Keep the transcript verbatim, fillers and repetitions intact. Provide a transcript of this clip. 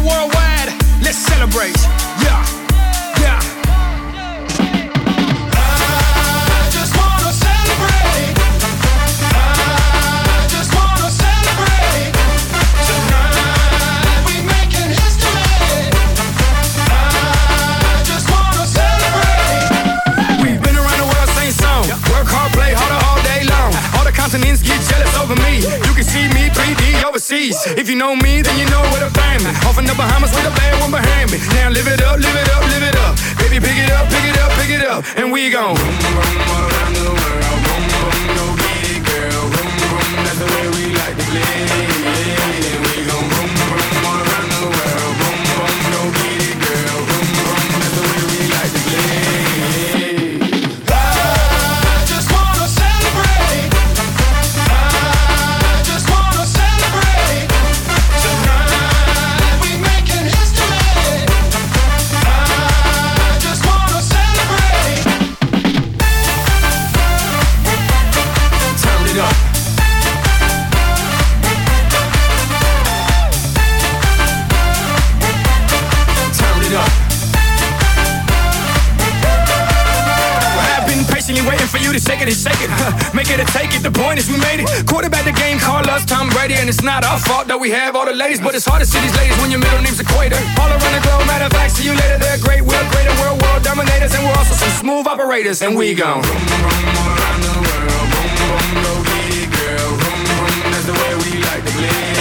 worldwide. Let's celebrate. Yeah, yeah. I just wanna celebrate. I just wanna celebrate. Tonight we making history. I just wanna celebrate. We've been around the world, same song. Work hard, play harder all day long. All the continents get jealous over me. You can see me three D overseas. If you know me, then you know where to find me. Off in the Bahamas with a bad one behind me. Now live it up, live it up, live it up. Baby, pick it up, pick it up, pick it up. And we gon' boom, boom, all around the world. Boom, boom, go get it, girl. Boom, boom, that's the way we like to play. And we gon' boom, boom, all around the world. Boom, boom, go get it, girl. Boom, boom, that's the way we like to play. I just wanna celebrate. I just wanna celebrate. Tonight we making history. I just wanna celebrate. Turn it up. Turn it up. Well, I've been patiently waiting for you to shake it and shake it. Make it or take it. The point is we made it. Quarterback the game, call us Tom Brady, and it's not our fault that we have all the ladies, but it's hard to see these ladies when your middle name's Equator. All around the globe, matter of fact, see you later. They're great, we're greater, we're world dominators, and we're also some smooth operators, and we gon' boom, boom, all around the world. Boom, boom, go get it, girl. Boom, boom, that's the way we like to play.